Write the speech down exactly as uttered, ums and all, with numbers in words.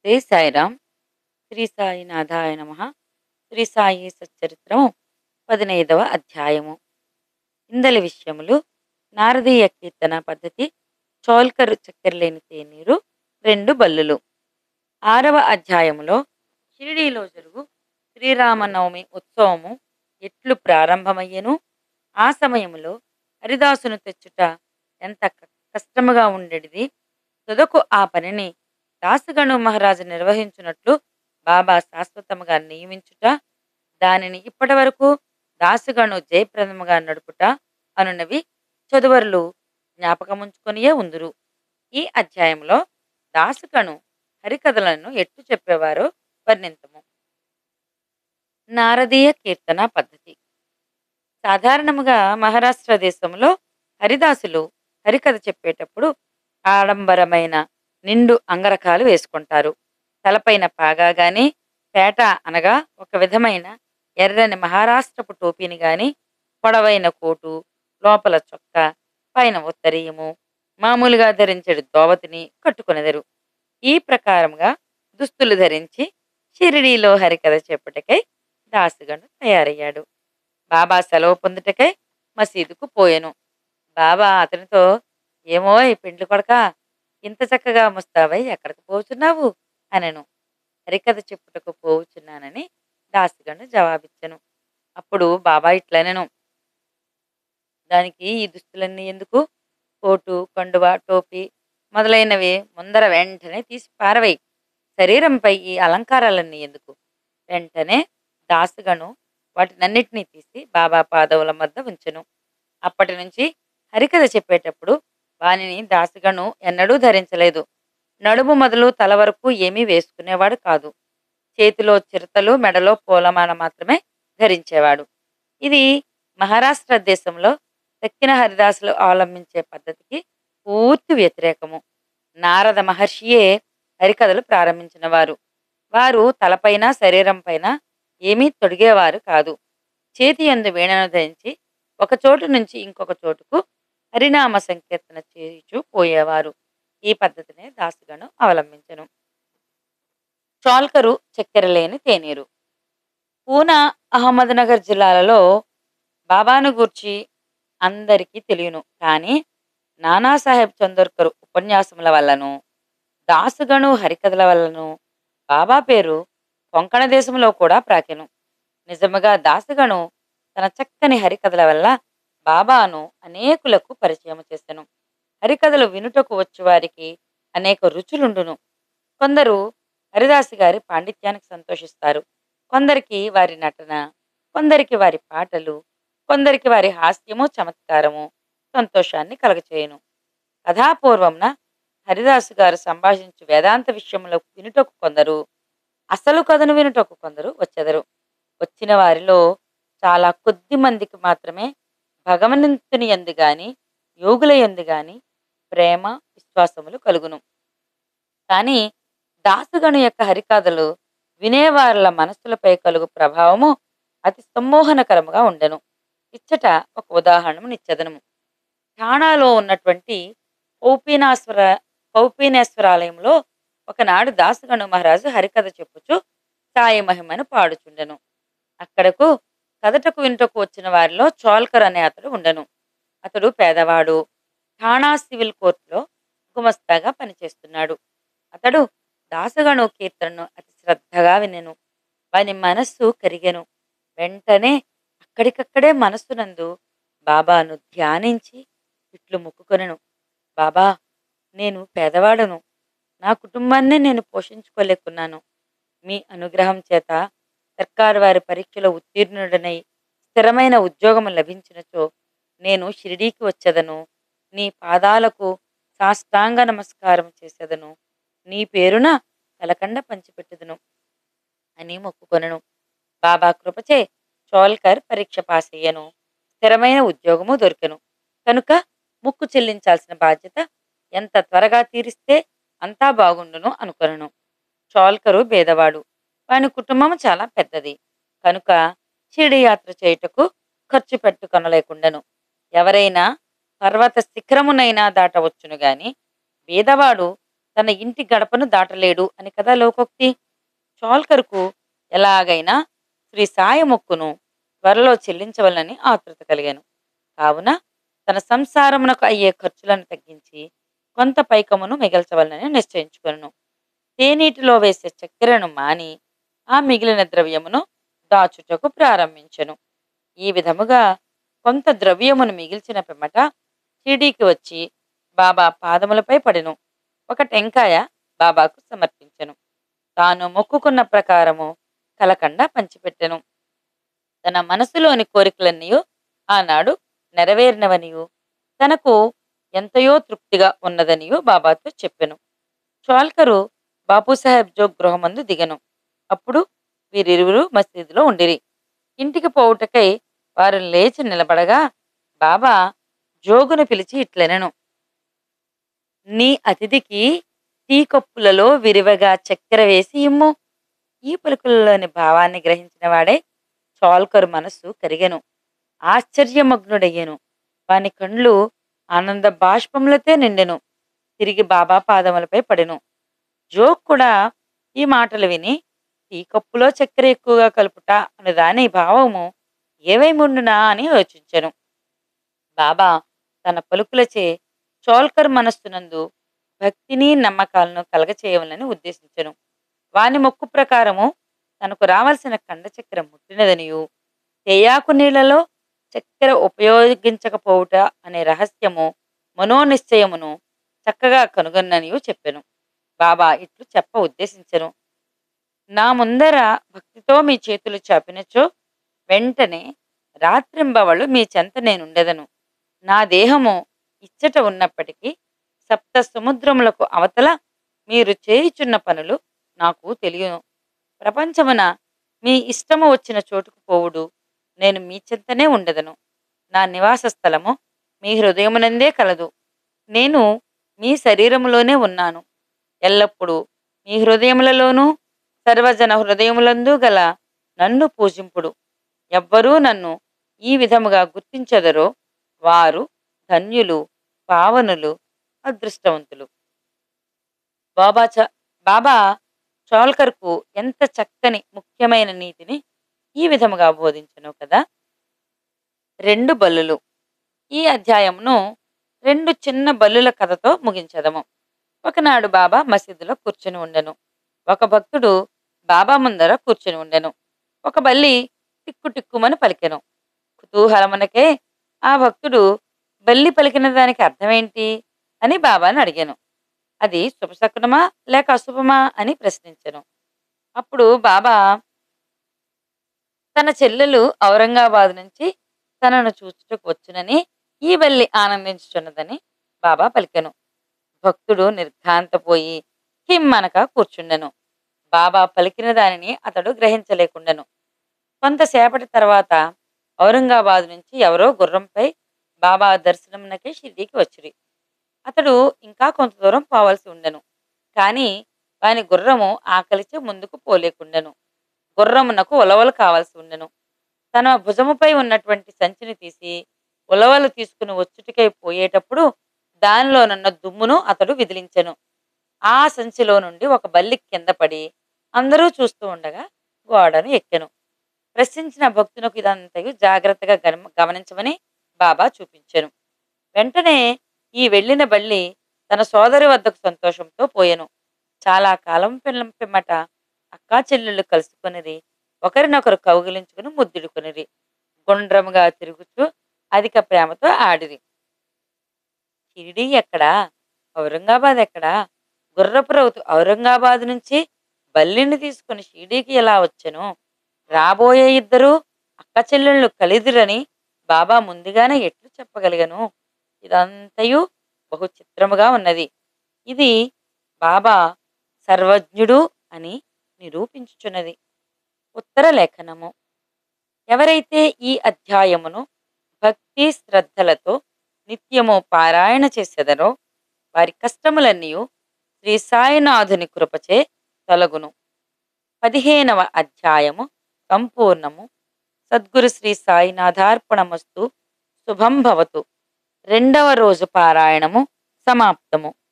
జై సాయిరామ్. శ్రీ సాయినాథాయ నమ. శ్రీ సాయి సచ్చరిత్రము పదినైదవ అధ్యాయము. ఇందలి విషయములు నారదీయ కీర్తన పద్ధతి, చోల్కరు చక్కెరలేని తేనీరు, రెండు బల్లులు. ఆరవ అధ్యాయములో షిరిడీలో జరుగు శ్రీరామనవమి ఉత్సవము ఎట్లు ప్రారంభమయ్యెను, ఆ సమయములో హరిదాసును తెచ్చుట ఎంత క- కష్టముగా ఉండేది, తుదకు ఆ పనిని దాసగణు మహారాజు నిర్వహించున్నట్లు బాబా శాశ్వతముగా నియమించుట, దానిని ఇప్పటి వరకు దాసగణు జయప్రదముగా నడుపుట అనునవి చదువరులు జ్ఞాపకముంచుకొనియే ఉందురు. ఈ అధ్యాయంలో దాసగణు హరికథలను ఎట్లు చెప్పేవారో వర్ణింతము. నారదీయ కీర్తన పద్ధతి. సాధారణముగా మహారాష్ట్ర దేశంలో హరిదాసులు హరికథ చెప్పేటప్పుడు ఆడంబరమైన నిండు అంగరకాలు వేసుకుంటారు. తలపైన పాగా గాని, పేట అనగా ఒక విధమైన ఎర్రని మహారాష్ట్రపు టోపీని గాని, పొడవైన కోటు, లోపల చొక్కా, పైన ఉత్తరీయము, మామూలుగా ధరించడు దోవతిని కట్టుకొనెదరు. ఈ ప్రకారంగా దుస్తులు ధరించి షిరిడీలో హరికథ చెప్పుటకై దాసుగను తయారయ్యాడు. బాబా సెలవు పొందుటకై మసీదుకు పోయెను. బాబా అతనితో, ఏమోయ్ పెండ్లి కొడకా, ఇంత చక్కగా ముస్తాబై ఎక్కడికి పోచున్నావు అనెను. హరికథ చెప్పుటకు పోవుచున్నానని దాసిగను జవాబిచ్చెను. అప్పుడు బాబా ఇట్లనెను, దానికి ఈ దుస్తులన్నీ ఎందుకు? కోటు, కండువ, టోపీ మొదలైనవి ముందర వెంటనే తీసి పారవేయి. శరీరంపై ఈ అలంకారాలన్నీ ఎందుకు? వెంటనే దాసుగను వాటినన్నిటినీ తీసి బాబా పాదవుల మధ్య ఉంచెను. అప్పటి నుంచి హరికథ చెప్పేటప్పుడు వానిని దాసుగను ఎన్నడూ ధరించలేదు. నడుము మొదలు తల వరకు ఏమీ వేసుకునేవాడు కాదు. చేతిలో చిరతలు, మెడలో పూలమాల మాత్రమే ధరించేవాడు. ఇది మహారాష్ట్ర దేశంలో తక్కిన హరిదాసులు అవలంబించే పద్ధతికి పూర్తి వ్యతిరేకము. నారద మహర్షియే హరికథలు ప్రారంభించిన వారు. వారు తలపైన శరీరం పైన ఏమీ తొడిగేవారు కాదు. చేతి యందు వీణను ధరించి ఒక చోటు నుంచి ఇంకొక చోటుకు హరినామ సంకీర్తన చేయుచూ పోయేవారు. ఈ పద్ధతినే దాసుగను అవలంబించెను. చోల్కరు చక్కెరలేని తేనీరు. పూనా, అహ్మద్నగర్ జిల్లాలలో బాబాను గూర్చి అందరికీ తెలియను. కానీ నానాసాహెబ్ చందోర్కర్ ఉపన్యాసముల వల్లను, దాసుగను హరికథల వల్లను బాబా పేరు కొంకణ దేశంలో కూడా ప్రాకెను. నిజముగా దాసుగను తన చక్కని హరికథల వల్ల బాబాను అనేకులకు పరిచయం చేసెను. హరికథలు వినుటకు వచ్చు వారికి అనేక రుచులుండును. కొందరు హరిదాసి గారి పాండిత్యానికి సంతోషిస్తారు, కొందరికి వారి నటన, కొందరికి వారి పాటలు, కొందరికి వారి హాస్యము, చమత్కారము సంతోషాన్ని కలగచేయును. కథాపూర్వంన హరిదాసు గారు సంభాషించు వేదాంత విషయంలో వినుటకు కొందరు, అసలు కథను వినుటకు కొందరు వచ్చెదరు. వచ్చిన వారిలో చాలా కొద్ది మందికి మాత్రమే భగవంతుని యందు గాని, యోగుల యందు గాని ప్రేమ, విశ్వాసములు కలుగును. కానీ దాసుగను యొక్క హరికథలు వినేవారుల మనస్సులపై కలుగు ప్రభావము అతి సమ్మోహనకరముగా ఉండెను. ఇచ్చట ఒక ఉదాహరణము నిచ్చెదను. ఠాణాలో ఉన్నటువంటి కౌపీనాశ్వర కౌపీనేశ్వరాలయంలో ఒకనాడు దాసుగను మహారాజు హరికథ చెప్పుచు సాయి మహిమను పాడుచుండెను. అక్కడకు కథటకు వినుటకు వచ్చిన వారిలో చోల్కర్ అనే అతడు ఉండెను. అతడు పేదవాడు. ఠాణా సివిల్ కోర్టులో గుమస్తాగా పనిచేస్తున్నాడు. అతడు దాసగను కీర్తనను అతి శ్రద్ధగా వినెను. వాని మనస్సు కరిగెను. వెంటనే అక్కడికక్కడే మనస్సునందు బాబాను ధ్యానించి ఇట్లు మొక్కుకొనెను, బాబా, నేను పేదవాడను. నా కుటుంబాన్నే నేను పోషించుకోలేకున్నాను. మీ అనుగ్రహం చేత సర్కారు వారి పరీక్షలో ఉత్తీర్ణుడనై స్థిరమైన ఉద్యోగం లభించినచో నేను షిరిడీకి వచ్చేదను. నీ పాదాలకు సాష్టాంగ నమస్కారం చేసేదను. నీ పేరున కలకండ పంచిపెట్టుదును అని మొక్కుకొనెను. బాబా కృపచే చోల్కర్ పరీక్ష పాస్ అయ్యను. స్థిరమైన ఉద్యోగము దొరికెను. కనుక ముక్కు చెల్లించాల్సిన బాధ్యత ఎంత త్వరగా తీరిస్తే అంతా బాగుండును అనుకొనెను. చోల్కరు బేదవాడు. వాని కుటుంబం చాలా పెద్దది. కనుక షిరిడి యాత్ర చేయుటకు ఖర్చు పెట్టుకొనలేకుండెను. ఎవరైనా పర్వత శిఖరమునైనా దాటవచ్చును గాని బీదవాడు తన ఇంటి గడపను దాటలేడు అని కదా లోకోక్తి. చోల్కర్కు ఎలాగైనా శ్రీ సాయి మొక్కును త్వరలో చెల్లించవలనని ఆతృత కలిగాను. కావున తన సంసారమునకు అయ్యే ఖర్చులను తగ్గించి కొంత పైకమును మిగల్చవలనని నిశ్చయించుకొనెను. తేనీటిలో వేసే చక్కెరను మాని ఆ మిగిలిన ద్రవ్యమును దాచుటకు ప్రారంభించెను. ఈ విధముగా కొంత ద్రవ్యమును మిగిల్చిన పిమ్మట షిరిడీకి వచ్చి బాబా పాదములపై పడెను. ఒక టెంకాయ బాబాకు సమర్పించెను. తాను మొక్కుకున్న ప్రకారము కలకండ పంచిపెట్టెను. తన మనసులోని కోరికలన్నీయు ఆనాడు నెరవేరినవనియు తనకు ఎంతయో తృప్తిగా ఉన్నదనియు బాబాతో చెప్పెను. చోల్కరు బాపూసాహెబ్ జోగ్ గృహమందు దిగెను. అప్పుడు వీరిరువురు మసీదులో ఉండిరి. ఇంటికి పోవుటకై వారు లేచి నిలబడగా బాబా జోగును పిలిచి ఇట్లనెను: నీ అతిథికి టీ కప్పులలో విరివగా చక్కెర వేసి ఇమ్ము. ఈ పలుకులలోని భావాన్ని గ్రహించిన వాడే చోల్కరు మనస్సు కరిగెను. ఆశ్చర్యమగ్నుడయ్యెను. వాని కండ్లు ఆనంద బాష్పములతో నిండెను. తిరిగి బాబా పాదములపై పడెను. జోగ్ కూడా ఈ మాటలు విని టీ కప్పులో చక్కెర ఎక్కువగా కలుపుట అను దాని భావము ఏవైముండునా అని యోచించెను. బాబా తన పలుకులచే చోల్కర్ మనస్సునందు భక్తిని నమ్మకాలను కలగచేయవలని ఉద్దేశించెను. వాని మొక్కు ప్రకారము తనకు రావలసిన కండ చక్కెర ముట్టినదనియు తేయాకు నీళ్లలో చక్కెర ఉపయోగించకపోవుట అనే రహస్యము మనోనిశ్చయమును చక్కగా కనుగొన్ననియు చెప్పెను. బాబా ఇట్లు చెప్ప ఉద్దేశించెను: నా ముందర భక్తితో మీ చేతులు చాపినచో వెంటనే రాత్రింబవళ్ళు మీ చెంత నేనుండెదను. నా దేహము ఇచ్చట ఉన్నప్పటికీ సప్త సముద్రములకు అవతల మీరు చేయుచున్న పనులు నాకు తెలియను. ప్రపంచమున మీ ఇష్టము వచ్చిన చోటుకు పోవుడు నేను మీ చెంతనే ఉండెదను. నా నివాస స్థలము మీ హృదయమునందే కలదు. నేను మీ శరీరములోనే ఉన్నాను. ఎల్లప్పుడూ మీ హృదయములలోనూ సర్వజన హృదయములందు గల నన్ను పూజింపుడు. ఎవ్వరూ నన్ను ఈ విధముగా గుర్తించెదరో వారు ధన్యులు, పావనులు, అదృష్టవంతులు. బాబా చ బాబా చోల్కర్కు ఎంత చక్కని ముఖ్యమైన నీతిని ఈ విధముగా బోధించెను కదా. రెండు బల్లులు. ఈ అధ్యాయమును రెండు చిన్న బల్లుల కథతో ముగించదము. ఒకనాడు బాబా మసీదులో కూర్చుని ఉండెను. ఒక భక్తుడు బాబా ముందర కూర్చుని ఉండెను. ఒక బల్లి టిక్కు టిక్కుమని పలికెను. కుతూహలమునకే ఆ భక్తుడు బల్లి పలికిన దానికి అర్థమేంటి అని బాబాని అడిగాను. అది శుభశకునమా లేక అశుభమా అని ప్రశ్నించెను. అప్పుడు బాబా తన చెల్లెలు ఔరంగాబాద్ నుంచి తనను చూచుటకు వచ్చునని ఈ బల్లి ఆనందించుచున్నదని బాబా పలికెను. భక్తుడు నిర్ఘాంతపోయి హిమ్మనక కూర్చుండెను. బాబా పలికిన దానిని అతడు గ్రహించలేకుండెను. కొంతసేపటి తర్వాత ఔరంగాబాద్ నుంచి ఎవరో గుర్రంపై బాబా దర్శనమునకే షిరిడీకి వచ్చిరి. అతడు ఇంకా కొంత దూరం పోవలసి ఉండెను. కాని వాని గుర్రము ఆకలిచి ముందుకు పోలేకుండెను. గుర్రమునకు ఉలవలు కావలసి ఉండెను. తన భుజముపై ఉన్నటువంటి సంచిని తీసి ఉలవలు తీసుకుని వచ్చుటికై పోయేటప్పుడు దానిలోనున్న దుమ్మును అతడు విదిలించెను. ఆ సంచిలో నుండి ఒక బల్లి కింద పడి అందరూ చూస్తూ ఉండగా గోడను ఎక్కెను. ప్రశ్నించిన భక్తునకు ఇదంతయు జాగ్రత్తగా గమ గమనించమని బాబా చూపించెను. వెంటనే ఈ వెళ్ళిన బల్లి తన సోదరి వద్దకు సంతోషంతో పోయెను. చాలా కాలం పిల్ల పిమ్మట అక్కా చెల్లెళ్ళు కలుసుకొనిరి. ఒకరినొకరు కౌగిలించుకుని ముద్దుడుకొనిరి. గుండ్రముగా తిరుగుచూ అధిక ప్రేమతో ఆడిరి. షిరిడీ ఎక్కడా, ఔరంగాబాద్ ఎక్కడా? గుర్రపు రౌతు ఔరంగాబాద్ నుంచి బల్లిని తీసుకుని షిరిడీకి ఎలా వచ్చెను? రాబోయే ఇద్దరు అక్క చెల్లెళ్ళు కలిదిరని బాబా ముందుగానే ఎట్లు చెప్పగలిగను? ఇదంతయు బహు చిత్రముగా ఉన్నది. ఇది బాబా సర్వజ్ఞుడు అని నిరూపించుచున్నది. ఉత్తర లేఖనము. ఎవరైతే ఈ అధ్యాయమును భక్తి శ్రద్ధలతో నిత్యము పారాయణ చేసెదరో వారి కష్టములన్నీయు శ్రీ సాయినాథుని కృపచే తొలగును. పదిహేనవ అధ్యాయము సంపూర్ణము. సద్గురు శ్రీ సాయినాథార్పణమస్తు. శుభం భవతు. రెండవ రోజు పారాయణము సమాప్తము.